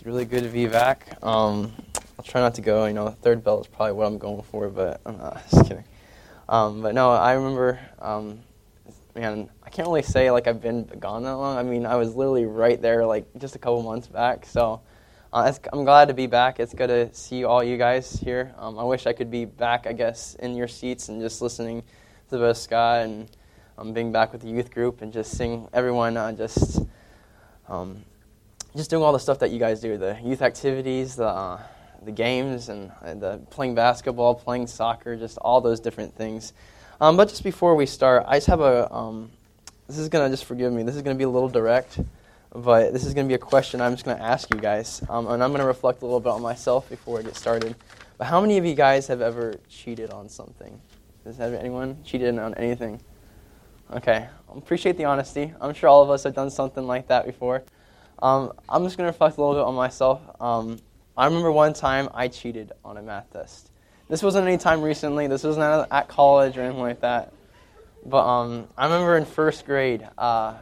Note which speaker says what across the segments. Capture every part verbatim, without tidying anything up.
Speaker 1: It's really good to be back. Um, I'll try not to go, you know, third bell is probably what I'm going for, but I'm not, just kidding. Um, but no, I remember, um, man, I can't really say like I've been gone that long. I mean, I was literally right there like just a couple months back, so uh, it's, I'm glad to be back. It's good to see all you guys here. Um, I wish I could be back, I guess, in your seats and just listening to the Scott and um, being back with the youth group and just seeing everyone uh, just... Um, Just doing all the stuff that you guys do, the youth activities, the uh, the games, and uh, the playing basketball, playing soccer, just all those different things. Um, but just before we start, I just have a, um, this is going to, just forgive me, this is going to be a little direct, but this is going to be a question I'm just going to ask you guys. Um, and I'm going to reflect a little bit on myself before I get started. But how many of you guys have ever cheated on something? Has anyone cheated on anything? Okay, I appreciate the honesty. I'm sure all of us have done something like that before. Um, I'm just going to reflect a little bit on myself. Um, I remember one time I cheated on a math test. This wasn't any time recently. This wasn't at college or anything like that. But um, I remember in first grade, uh,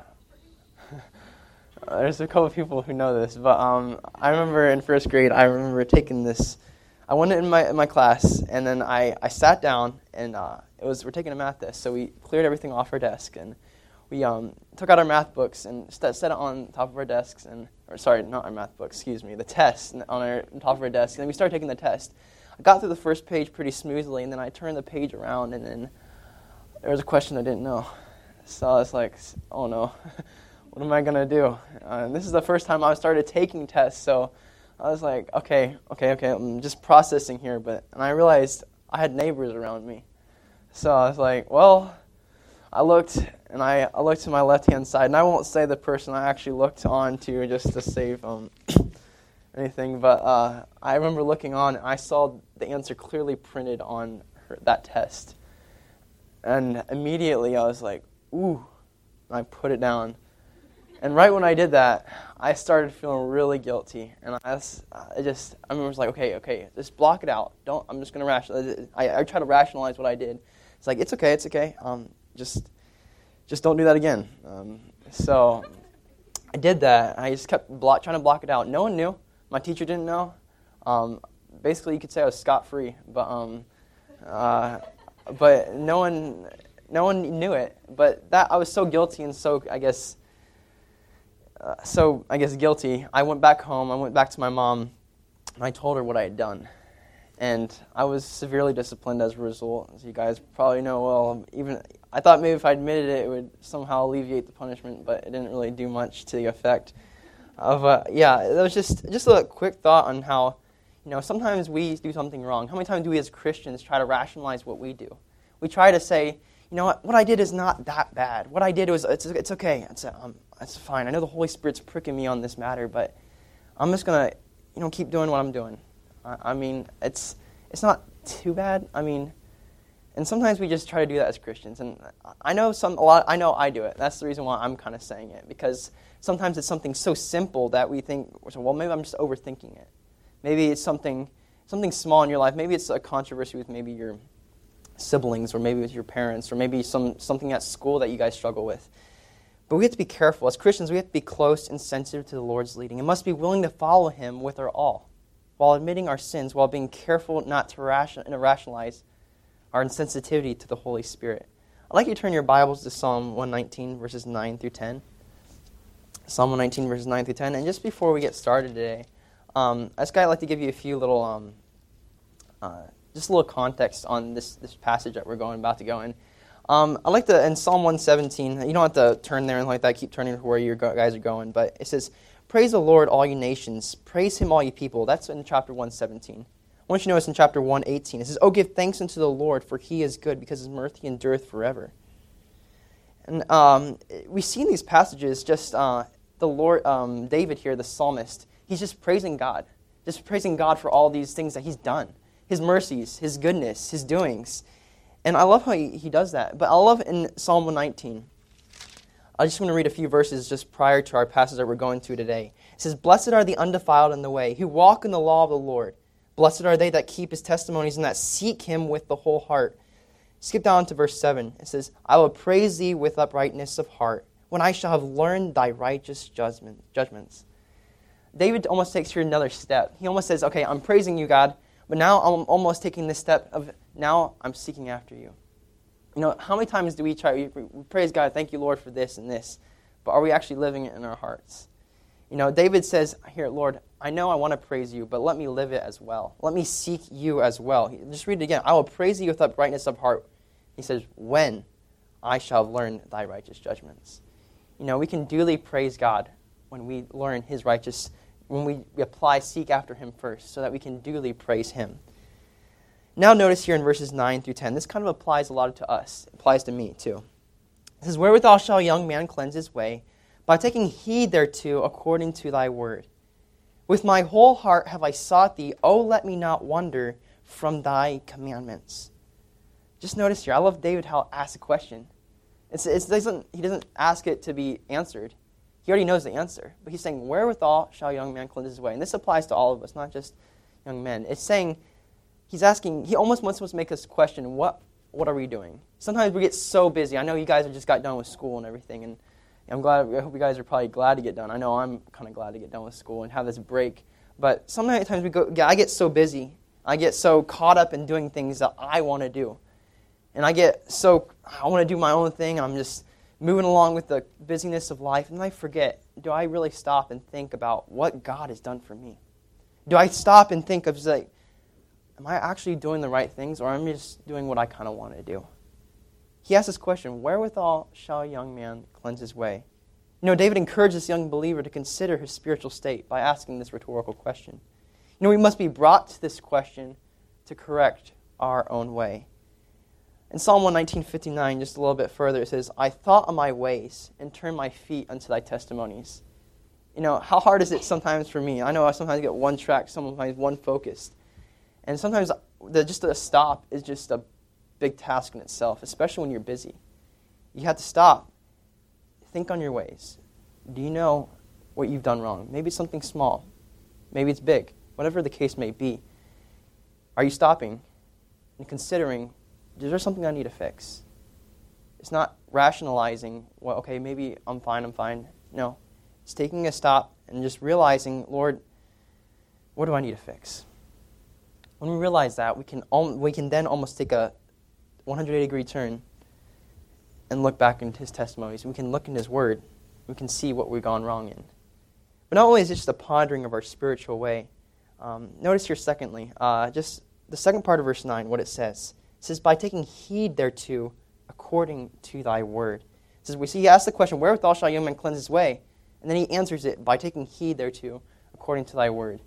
Speaker 1: there's a couple of people who know this, but um, I remember in first grade, I remember taking this. I went in my in my class, and then I, I sat down, and uh, it was we're taking a math test, so we cleared everything off our desk, and we um, took out our math books and st- set it on top of our desks, and or sorry, not our math books, excuse me, the test on our on top of our desk. And then we started taking the test. I got through the first page pretty smoothly, and then I turned the page around, and then there was a question I didn't know. So I was like, oh no, what am I going to do? Uh, and this is the first time I started taking tests, so I was like, okay, okay, okay, I'm just processing here. But and I realized I had neighbors around me. So I was like, well, I looked, and I, I looked to my left-hand side, and I won't say the person I actually looked on to just to save um, anything, but uh, I remember looking on, and I saw the answer clearly printed on her, that test. And immediately I was like, ooh, and I put it down. And right when I did that, I started feeling really guilty, and I, was, I just, I remember I was like, okay, okay, just block it out. Don't, I'm just going to rationalize. I, I try to rationalize what I did. It's like, it's okay, it's okay. Um, Just just don't do that again. Um, so I did that. I just kept block, trying to block it out. No one knew. My teacher didn't know. Um, basically, you could say I was scot-free, but um, uh, but no one no one knew it. But that I was so guilty and so I guess uh, so I guess guilty. I went back home. I went back to my mom, and I told her what I had done. And I was severely disciplined as a result. As you guys probably know well, even I thought maybe if I admitted it, it would somehow alleviate the punishment, but it didn't really do much to the effect. Of uh, yeah, it was just just a quick thought on how, you know, sometimes we do something wrong. How many times do we as Christians try to rationalize what we do? We try to say, you know what, what I did is not that bad. What I did was it's it's okay. It's um it's fine. I know the Holy Spirit's pricking me on this matter, but I'm just gonna, you know, keep doing what I'm doing. I mean, it's it's not too bad. I mean, and sometimes we just try to do that as Christians. And I know some a lot. I know I do it. That's the reason why I'm kind of saying it, because sometimes it's something so simple that we think, well, maybe I'm just overthinking it. Maybe it's something something small in your life. Maybe it's a controversy with maybe your siblings, or maybe with your parents, or maybe some something at school that you guys struggle with. But we have to be careful as Christians. We have to be close and sensitive to the Lord's leading, and must be willing to follow Him with our all, while admitting our sins, while being careful not to ration, rationalize our insensitivity to the Holy Spirit. I'd like you to turn your Bibles to Psalm one nineteen, verses nine through ten. Psalm one nineteen, verses nine through ten. And just before we get started today, um, I just I'd like to give you a few little, um, uh, just a little context on this, this passage that we're going about to go in. Um, I'd like to, in Psalm one seventeen, you don't have to turn there and like that, keep turning to where you guys are going, but it says, "Praise the Lord, all you nations. Praise Him, all you people." That's in chapter one seventeen. I want you to notice in chapter one eighteen. It says, "Oh, give thanks unto the Lord, for He is good, because His mercy endureth forever." And um, we see in these passages just uh, the Lord, um, David here, the psalmist, he's just praising God. Just praising God for all these things that He's done. His mercies, His goodness, His doings. And I love how he, he does that. But I love in Psalm one nineteen, I just want to read a few verses just prior to our passage that we're going to today. It says, "Blessed are the undefiled in the way, who walk in the law of the Lord. Blessed are they that keep His testimonies and that seek Him with the whole heart." Skip down to verse seven. It says, "I will praise Thee with uprightness of heart, when I shall have learned Thy righteous judgment, judgments." David almost takes here another step. He almost says, okay, I'm praising you, God, but now I'm almost taking this step of, now I'm seeking after you. You know, how many times do we try, we, we praise God, thank you, Lord, for this and this, but are we actually living it in our hearts? You know, David says, here, Lord, I know I want to praise you, but let me live it as well. Let me seek you as well. Just read it again. I will praise you with uprightness of heart. He says, when I shall learn thy righteous judgments. You know, we can duly praise God when we learn his righteous, when we apply, seek after him first, so that we can duly praise him. Now notice here in verses nine through ten, this kind of applies a lot to us. It applies to me too. It says, wherewithal shall a young man cleanse his way? By taking heed thereto according to thy word. With my whole heart have I sought thee, O let me not wander from thy commandments. Just notice here, I love David how he asks a question. It's, it doesn't, he doesn't ask it to be answered. He already knows the answer. But he's saying, wherewithal shall a young man cleanse his way? And this applies to all of us, not just young men. It's saying, he's asking, he almost wants us to make us question, what, what are we doing? Sometimes we get so busy. I know you guys have just got done with school and everything, and I'm glad, I hope you guys are probably glad to get done. I know I'm kind of glad to get done with school and have this break. But sometimes we go, I get so busy. I get so caught up in doing things that I want to do. And I get so, I want to do my own thing. I'm just moving along with the busyness of life. And I forget, do I really stop and think about what God has done for me? Do I stop and think of, like, am I actually doing the right things, or am I just doing what I kind of want to do? He asks this question, wherewithal shall a young man cleanse his way? You know, David encourages this young believer to consider his spiritual state by asking this rhetorical question. You know, we must be brought to this question to correct our own way. In Psalm one nineteen fifty-nine, just a little bit further, it says, I thought on my ways and turned my feet unto thy testimonies. You know, how hard is it sometimes for me? I know I sometimes get one track, sometimes one focused. And sometimes the, just a stop is just a big task in itself, especially when you're busy. You have to stop. Think on your ways. Do you know what you've done wrong? Maybe it's something small. Maybe it's big. Whatever the case may be. Are you stopping and considering, is there something I need to fix? It's not rationalizing, well, okay, maybe I'm fine, I'm fine. No. It's taking a stop and just realizing, Lord, what do I need to fix? When we realize that, we can we can then almost take a one hundred eighty degree turn and look back into his testimonies. We can look in his word. We can see what we've gone wrong in. But not only is it just a pondering of our spiritual way, um, notice here secondly, uh, just the second part of verse nine, what it says. It says, by taking heed thereto according to thy word. It says, we see he asks the question, wherewithal shall a young man cleanse his way? And then he answers it by taking heed thereto according to thy word.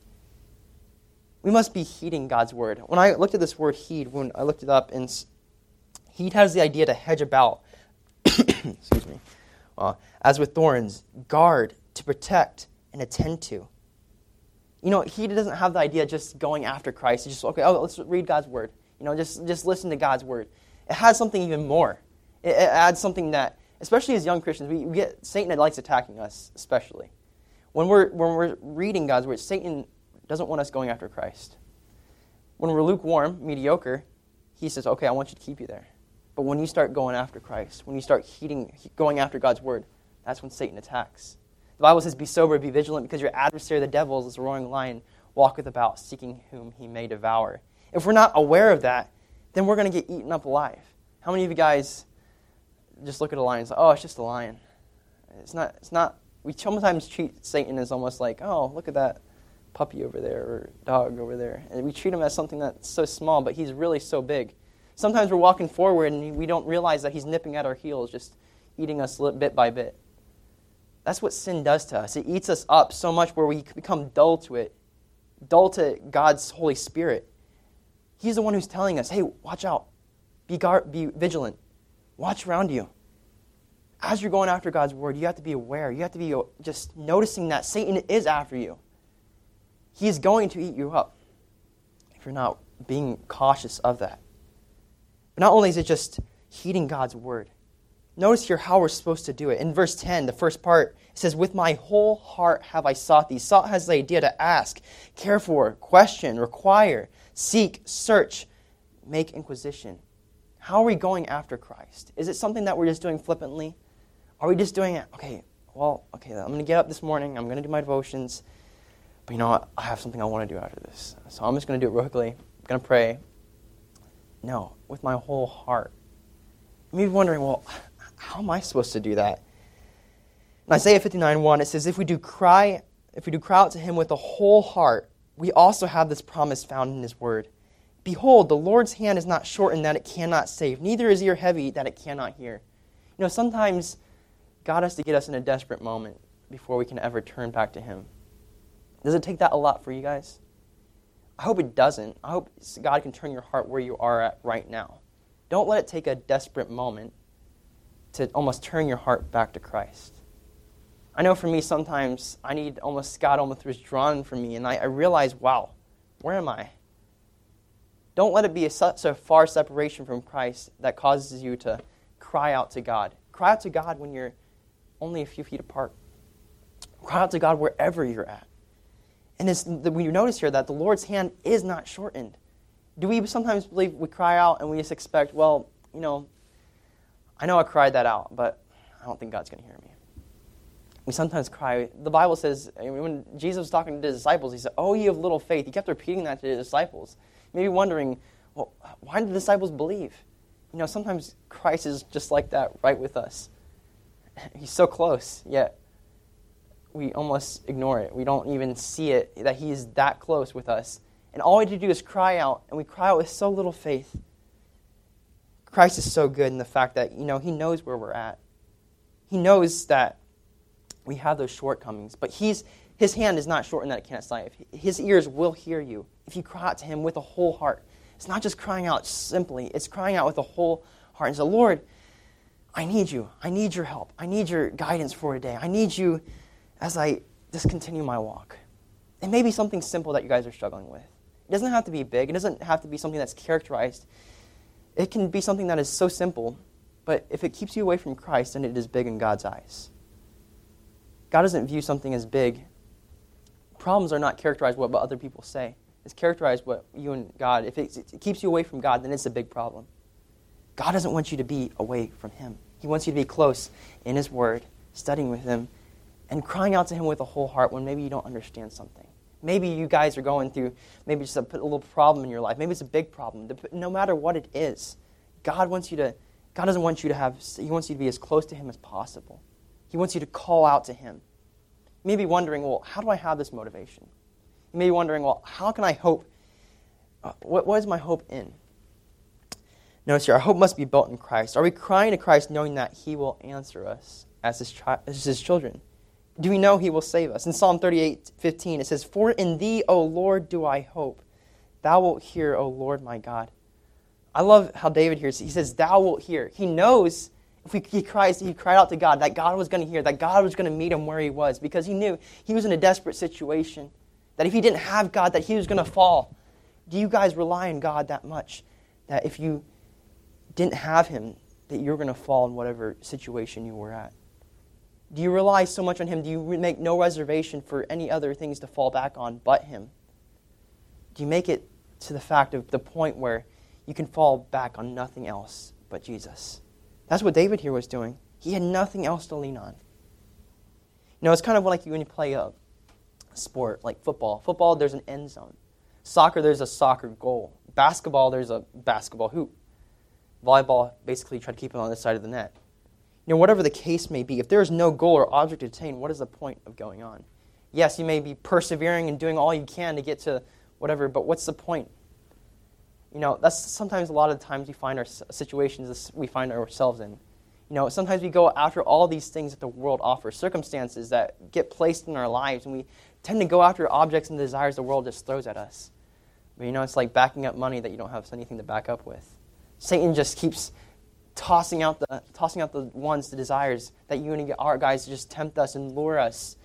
Speaker 1: We must be heeding God's word. When I looked at this word heed, when I looked it up, and heed has the idea to hedge about, excuse me, uh, as with thorns, guard, to protect, and attend to. You know, heed doesn't have the idea of just going after Christ. It's just, okay, oh, let's read God's word. You know, just, just listen to God's word. It has something even more. It, it adds something that, especially as young Christians, we, we get, Satan likes attacking us, especially. When we're, when we're reading God's word, Satan doesn't want us going after Christ. When we're lukewarm, mediocre, he says, okay, I want you to keep you there. But when you start going after Christ, when you start heeding, going after God's word, that's when Satan attacks. The Bible says, be sober, be vigilant, because your adversary, the devil, is a roaring lion, walketh about, seeking whom he may devour. If we're not aware of that, then we're going to get eaten up alive. How many of you guys just look at a lion and say, oh, it's just a lion? It's not, it's not, we sometimes treat Satan as almost like, oh, look at that puppy over there or dog over there. And we treat him as something that's so small, but he's really so big. Sometimes we're walking forward and we don't realize that he's nipping at our heels, just eating us bit by bit. That's what sin does to us. It eats us up so much where we become dull to it, dull to God's Holy Spirit. He's the one who's telling us, hey, watch out. Be, guard, be vigilant. Watch around you. As you're going after God's word, you have to be aware. You have to be just noticing that Satan is after you. He is going to eat you up if you're not being cautious of that. But not only is it just heeding God's word. Notice here how we're supposed to do it. In verse ten, the first part, it says, with my whole heart have I sought thee. Sought has the idea to ask, care for, question, require, seek, search, make inquisition. How are we going after Christ? Is it something that we're just doing flippantly? Are we just doing it, okay, well, okay, I'm going to get up this morning, I'm going to do my devotions, But you know what? I have something I want to do after this. So I'm just going to do it real quickly. I'm going to pray. No, with my whole heart. You may be wondering, well, how am I supposed to do that? In Isaiah fifty-nine one, it says, if we do cry, if we do cry out to him with a whole heart, we also have this promise found in his word. Behold, the Lord's hand is not shortened that it cannot save, neither is ear heavy that it cannot hear. You know, sometimes God has to get us in a desperate moment before we can ever turn back to him. Does it take that a lot for you guys? I hope it doesn't. I hope God can turn your heart where you are at right now. Don't let it take a desperate moment to almost turn your heart back to Christ. I know for me, sometimes I need almost, God almost withdrawn from me, and I, I realize, wow, where am I? Don't let it be a, such a far separation from Christ that causes you to cry out to God. Cry out to God when you're only a few feet apart. Cry out to God wherever you're at. And it's, when you notice here that the Lord's hand is not shortened. Do we sometimes believe we cry out and we just expect, well, you know, I know I cried that out, but I don't think God's going to hear me. We sometimes cry. The Bible says, when Jesus was talking to his disciples, he said, oh, ye of little faith. He kept repeating that to his disciples. Maybe wondering, well, why did the disciples believe? You know, sometimes Christ is just like that right with us. He's so close, yet we almost ignore it. We don't even see it, that he is that close with us. And all we have to do is cry out, and we cry out with so little faith. Christ is so good in the fact that, you know, he knows where we're at. He knows that we have those shortcomings, but he's his hand is not shortened that it can't save. His ears will hear you if you cry out to him with a whole heart. It's not just crying out simply. It's crying out with a whole heart. And so, Lord, I need you. I need your help. I need your guidance for today. I need you as I just continue my walk. It may be something simple that you guys are struggling with. It doesn't have to be big. It doesn't have to be something that's characterized. It can be something that is so simple, but if it keeps you away from Christ, then it is big in God's eyes. God doesn't view something as big. Problems are not characterized by what other people say. It's characterized what you and God, if it, it keeps you away from God, then it's a big problem. God doesn't want you to be away from him. He wants you to be close in his word, studying with him, and crying out to him with a whole heart when maybe you don't understand something. Maybe you guys are going through maybe just a, a little problem in your life. Maybe it's a big problem. No matter what it is, God wants you to, God doesn't want you to have, he wants you to be as close to him as possible. He wants you to call out to him. You may be wondering, well, how do I have this motivation? You may be wondering, well, how can I hope? Uh, what, what is my hope in? Notice here, our hope must be built in Christ. Are we crying to Christ knowing that he will answer us as his, chi- as his children? Do we know he will save us? In Psalm thirty-eight fifteen, it says, for in thee, O Lord, do I hope. Thou wilt hear, O Lord my God. I love how David hears. He says, thou wilt hear. He knows if we, he cries, he cried out to God, that God was going to hear, that God was going to meet him where he was, because he knew he was in a desperate situation, that if he didn't have God, that he was going to fall. Do you guys rely on God that much, that if you didn't have him, that you're going to fall in whatever situation you were at? Do you rely so much on him? Do you make no reservation for any other things to fall back on but him? Do you make it to the fact of the point where you can fall back on nothing else but Jesus? That's what David here was doing. He had nothing else to lean on. You know, it's kind of like when you play a sport, like football. Football, there's an end zone. Soccer, there's a soccer goal. Basketball, there's a basketball hoop. Volleyball, basically try to keep it on this side of the net. You know, whatever the case may be, if there is no goal or object to attain, what is the point of going on? Yes, you may be persevering and doing all you can to get to whatever, but what's the point? You know, that's sometimes a lot of the times we find our situations we find ourselves in. You know, sometimes we go after all these things that the world offers, circumstances that get placed in our lives, and we tend to go after objects and desires the world just throws at us. But you know, it's like backing up money that you don't have anything to back up with. Satan just keeps tossing out the tossing out the ones, the desires that you and our guys just tempt us and lure us.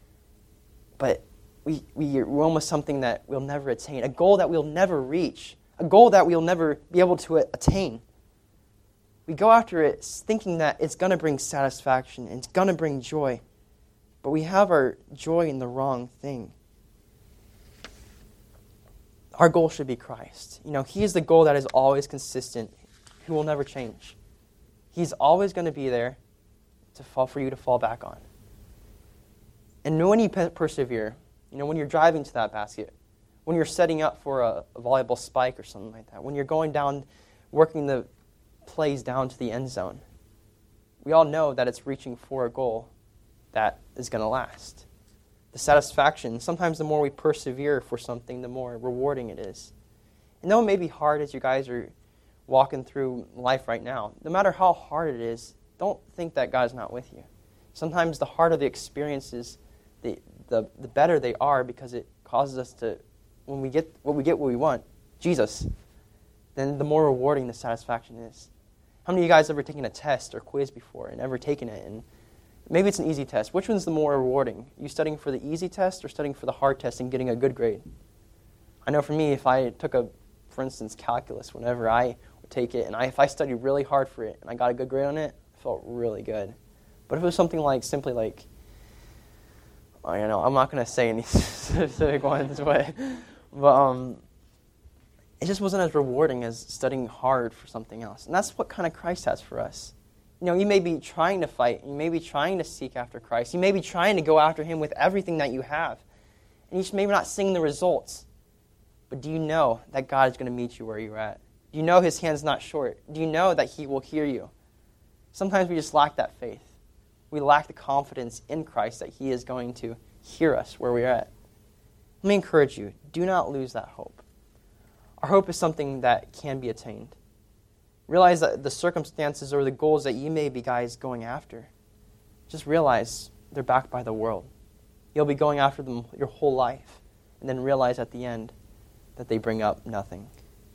Speaker 1: But we, we we're almost something that we'll never attain, a goal that we'll never reach. A goal that we'll never be able to attain. We go after it thinking that it's going to bring satisfaction and it's going to bring joy. But we have our joy in the wrong thing. Our goal should be Christ. You know, he is the goal that is always consistent, who will never change. He's always going to be there to fall for you to fall back on. And when you persevere, You know, when you're driving to that basket, when you're setting up for a, a volleyball spike or something like that, when you're going down, working the plays down to the end zone, we all know that it's reaching for a goal that is going to last. The satisfaction, sometimes the more we persevere for something, the more rewarding it is. And though it may be hard as you guys are walking through life right now, no matter how hard it is, don't think that God is not with you. Sometimes the harder the experiences, the, the the better they are, because it causes us to, when we get what we get what we want, Jesus, then the more rewarding the satisfaction is. How many of you guys ever taken a test or quiz before and ever taken it? And maybe it's an easy test. Which one's the more rewarding? You studying for the easy test or studying for the hard test and getting a good grade? I know for me, if I took a, for instance, calculus, whenever I would take it, and I, if I studied really hard for it and I got a good grade on it, I felt really good. But if it was something like, simply like, I don't know, I'm not going to say any specific ones, but, but um, it just wasn't as rewarding as studying hard for something else. And that's what kind of Christ has for us. You know, you may be trying to fight, you may be trying to seek after Christ, you may be trying to go after Him with everything that you have, and you just maybe not seeing the results. But do you know that God is going to meet you where you're at? Do you know His hand's not short? Do you know that He will hear you? Sometimes we just lack that faith. We lack the confidence in Christ that He is going to hear us where we're at. Let me encourage you, do not lose that hope. Our hope is something that can be attained. Realize that the circumstances or the goals that you may be, guys, going after, just realize they're backed by the world. You'll be going after them your whole life, and then realize at the end that they bring up nothing.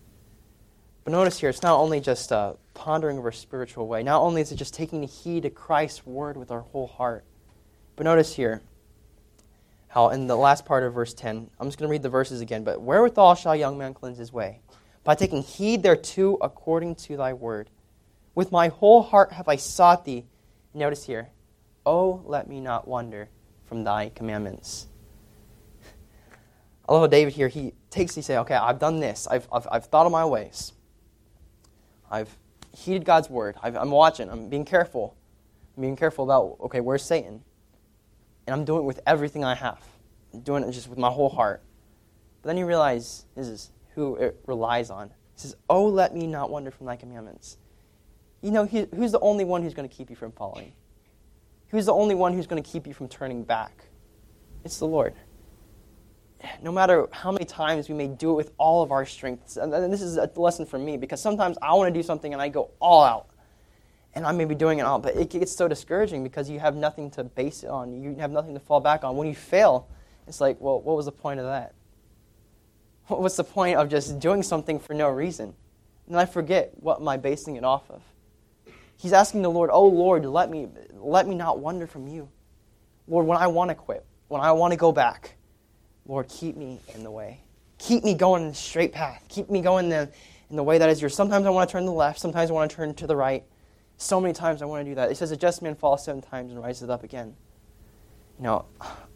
Speaker 1: But notice here, it's not only just uh, pondering of our spiritual way. Not only is it just taking heed to Christ's word with our whole heart. But notice here how in the last part of verse ten, I'm just going to read the verses again. But wherewithal shall a young man cleanse his way? By taking heed thereto according to thy word. With my whole heart have I sought thee. Notice here, oh, let me not wander from thy commandments. I love how David here, he takes, he says, okay, I've done this. I've, I've, I've thought of my ways. I've heeded God's word. I've, I'm watching. I'm being careful. I'm being careful about, okay, where's Satan? And I'm doing it with everything I have. I'm doing it just with my whole heart. But then you realize this is who it relies on. He says, oh, let me not wander from thy commandments. You know, he, who's the only one who's going to keep you from following? Who's the only one who's going to keep you from turning back? It's the Lord. No matter how many times we may do it with all of our strengths, and this is a lesson for me, because sometimes I want to do something and I go all out, and I may be doing it all, but it gets so discouraging because you have nothing to base it on. You have nothing to fall back on. When you fail, it's like, well, what was the point of that? What's the point of just doing something for no reason? And I forget what am I basing it off of. He's asking the Lord, oh, Lord, let me, let me not wander from you. Lord, when I want to quit, when I want to go back, Lord, keep me in the way. Keep me going in the straight path. Keep me going in the, in the way that is yours. Sometimes I want to turn to the left. Sometimes I want to turn to the right. So many times I want to do that. It says a just man falls seven times and rises up again. You know,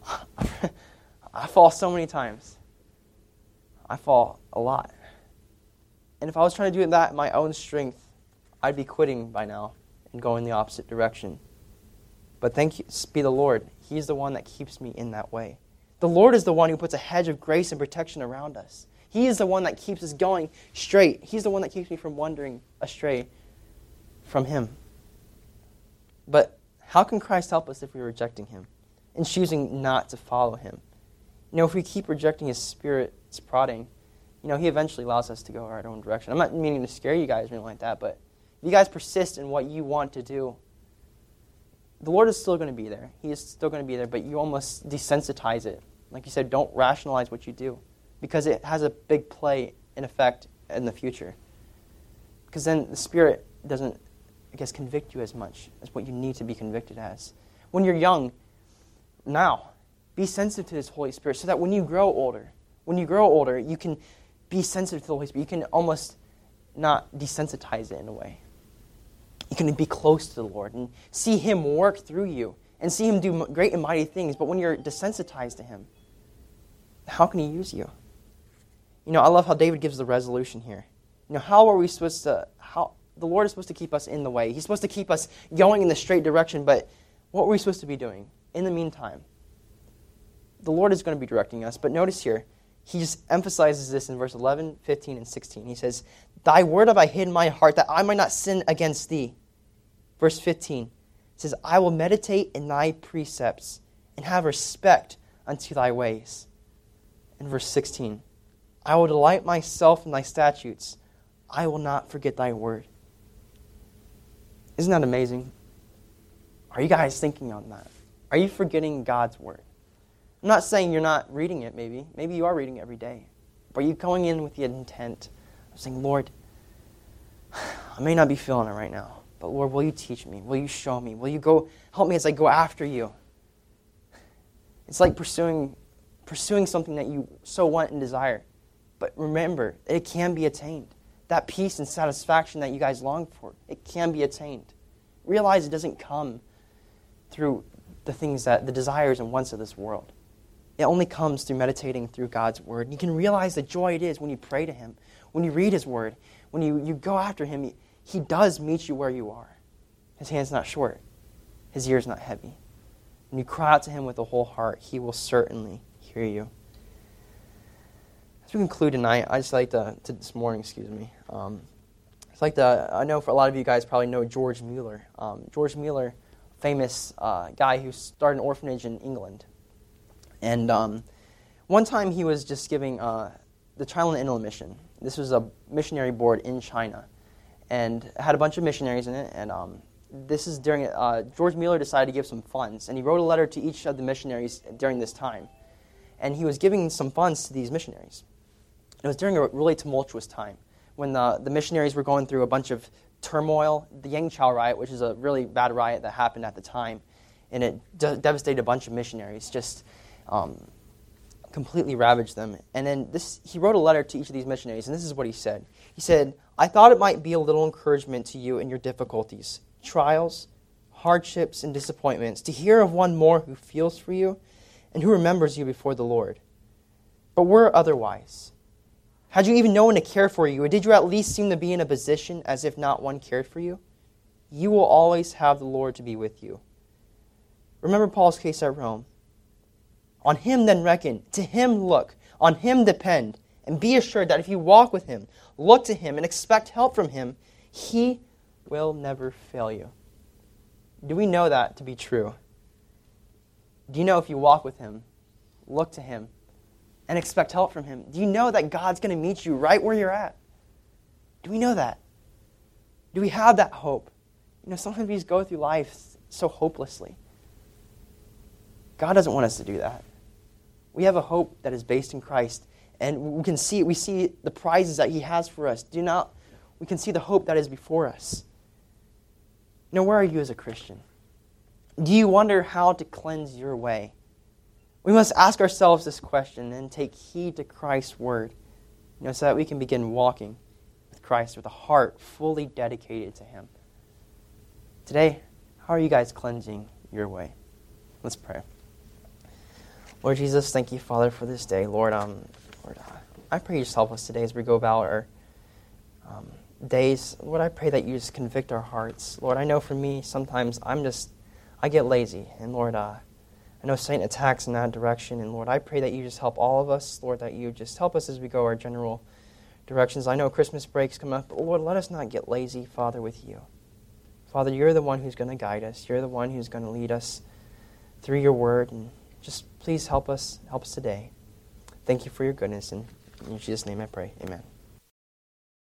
Speaker 1: I fall so many times. I fall a lot. And if I was trying to do that in my own strength, I'd be quitting by now and going the opposite direction. But thank you be the Lord. He's the one that keeps me in that way. The Lord is the one who puts a hedge of grace and protection around us. He is the one that keeps us going straight. He's the one that keeps me from wandering astray from Him. But how can Christ help us if we're rejecting Him and choosing not to follow Him? You know, if we keep rejecting His Spirit's prodding, you know, He eventually allows us to go our own direction. I'm not meaning to scare you guys or anything like that, but if you guys persist in what you want to do, the Lord is still going to be there. He is still going to be there, but you almost desensitize it. Like you said, don't rationalize what you do because it has a big play and effect in the future. Because then the Spirit doesn't, I guess, convict you as much as what you need to be convicted as. When you're young, now, be sensitive to His Holy Spirit so that when you grow older, when you grow older, you can be sensitive to the Holy Spirit. You can almost not desensitize it in a way. You can be close to the Lord and see Him work through you and see Him do great and mighty things. But when you're desensitized to Him, how can He use you? You know, I love how David gives the resolution here. You know, how are we supposed to, how the Lord is supposed to keep us in the way. He's supposed to keep us going in the straight direction, but what are we supposed to be doing in the meantime? the Lord is going to be directing us. But notice here, he just emphasizes this in verse eleven, fifteen, and sixteen. He says, thy word have I hid in my heart, that I might not sin against thee. Verse fifteen, it says, I will meditate in thy precepts, and have respect unto thy ways. In verse sixteen, I will delight myself in thy statutes. I will not forget thy word. Isn't that amazing? Are you guys thinking on that? Are you forgetting God's word? I'm not saying you're not reading it, maybe. Maybe you are reading it every day. But are you going in with the intent of saying, Lord, I may not be feeling it right now, but Lord, will you teach me? Will you show me? Will you go help me as I go after you? It's like pursuing pursuing something that you so want and desire. But remember, it can be attained. That peace and satisfaction that you guys long for, it can be attained. Realize it doesn't come through the things that, the desires and wants of this world. It only comes through meditating through God's word. And you can realize the joy it is when you pray to him, when you read his word, when you, you go after him. He, he does meet you where you are. His hand's not short. His ear's not heavy. When you cry out to him with a whole heart, he will certainly hear you. As we conclude tonight, I just like to, to this morning, excuse me. Um, it's like the I know for a lot of you guys probably know George Mueller. Um, George Mueller, famous uh, guy who started an orphanage in England. And um, one time he was just giving uh, the Child and Inland Mission. This was a missionary board in China, and it had a bunch of missionaries in it. And um, this is during uh, George Mueller decided to give some funds, and he wrote a letter to each of the missionaries during this time. And he was giving some funds to these missionaries. It was during a really tumultuous time when the, the missionaries were going through a bunch of turmoil. The Yangchao riot, which is a really bad riot that happened at the time, and it de- devastated a bunch of missionaries, just um, completely ravaged them. And then this, he wrote a letter to each of these missionaries, and this is what he said. He said, I thought it might be a little encouragement to you in your difficulties, trials, hardships, and disappointments, to hear of one more who feels for you and who remembers you before the Lord. But were otherwise, had you even no one to care for you, or did you at least seem to be in a position as if not one cared for you? You will always have the Lord to be with you. Remember Paul's case at Rome. On him then reckon, to him look, on him depend, and be assured that if you walk with him, look to him, and expect help from him, he will never fail you. Do we know that to be true? Do you know if you walk with him, look to him, and expect help from him? Do you know that God's going to meet you right where you're at? Do we know that? Do we have that hope? You know, sometimes we just go through life so hopelessly. God doesn't want us to do that. We have a hope that is based in Christ, and we can see we see the prizes that he has for us. Do not we can see the hope that is before us. You know, where are you as a Christian? Do you wonder how to cleanse your way? We must ask ourselves this question and take heed to Christ's word, you know, so that we can begin walking with Christ with a heart fully dedicated to him. Today, how are you guys cleansing your way? Let's pray. Lord Jesus, thank you, Father, for this day. Lord, um, Lord, uh, I pray you just help us today as we go about our um, days. Lord, I pray that you just convict our hearts. Lord, I know for me, sometimes I'm just, I get lazy. And Lord, uh, I know Satan attacks in that direction. And Lord, I pray that you just help all of us. Lord, that you just help us as we go our general directions. I know Christmas breaks come up, but Lord, let us not get lazy, Father, with you. Father, you're the one who's going to guide us. You're the one who's going to lead us through your word. And just please help us, help us today. Thank you for your goodness. And in Jesus' name I pray. Amen.